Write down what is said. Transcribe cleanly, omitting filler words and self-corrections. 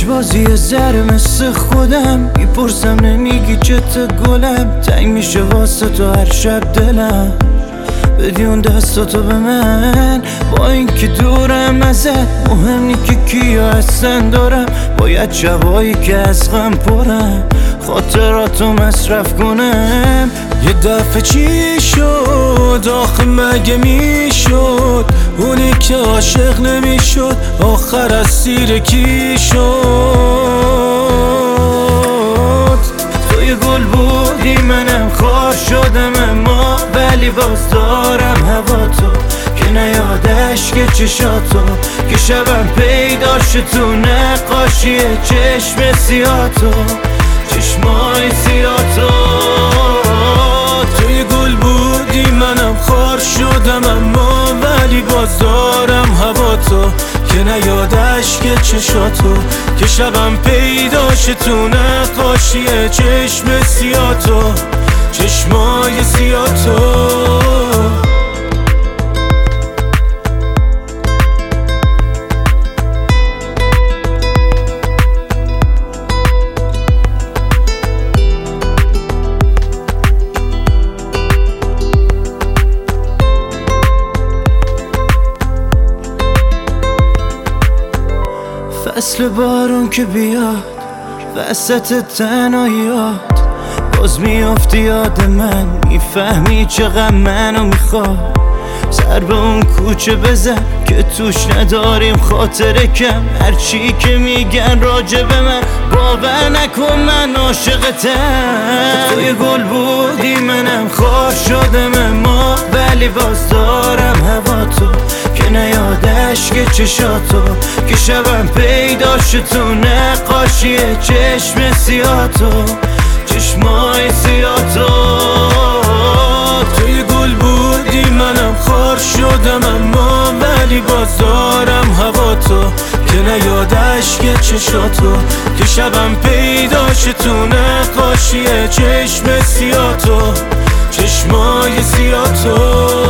لجبازی زر مثل خودم میپرسم نمیگی چته گلم، تنگ میشه واسه تو هر شب دلم، بدی اون دستاتو به من. با اینکه دورم ازت مهم نی که کیا هستن دارم، باید شبایی که از غم پرم خاطراتو مصرف کنم. یه دفعه چی شد آخه مگه میشد اونی که عاشق نمیشد آخر اسیر کی شد؟ توی گل بودی منم خار شدم، اما ولی باز دارم هوا تو که نیادش که چشاتو که شبم پیداش تو نقاشی چشم سیاتو چشمای سیاتو. توی گل بودی منم خار شدم، اما ولی باز دارم هوا تو که نیادش که چشاتو که شبم پیداش تو نقاشی چشم سیاتو چشمای سیاتو. فصل بارون که بیاد وسط تنهاییات، باز میافتی یاد من، میفهمی چقدر منو میخواد. سر به اون کوچه بزن که توش نداریم خاطره کم، هرچی که میگن راجع به من باور نکن من عاشقتم. توی گل بودی منم خار شدم، اما ولی باز دارم هوا تو که نیادش که چشاتو که شبم پیداش تو نقاشی چشم سیاتو چشمای سیاتو. توی گل بودی منم خار شدم، اما ولی باز دارم هوا تو که نیادش که چشاتو که شبم پیداش تو نقاشی چشم سیاتو چشمای سیاتو.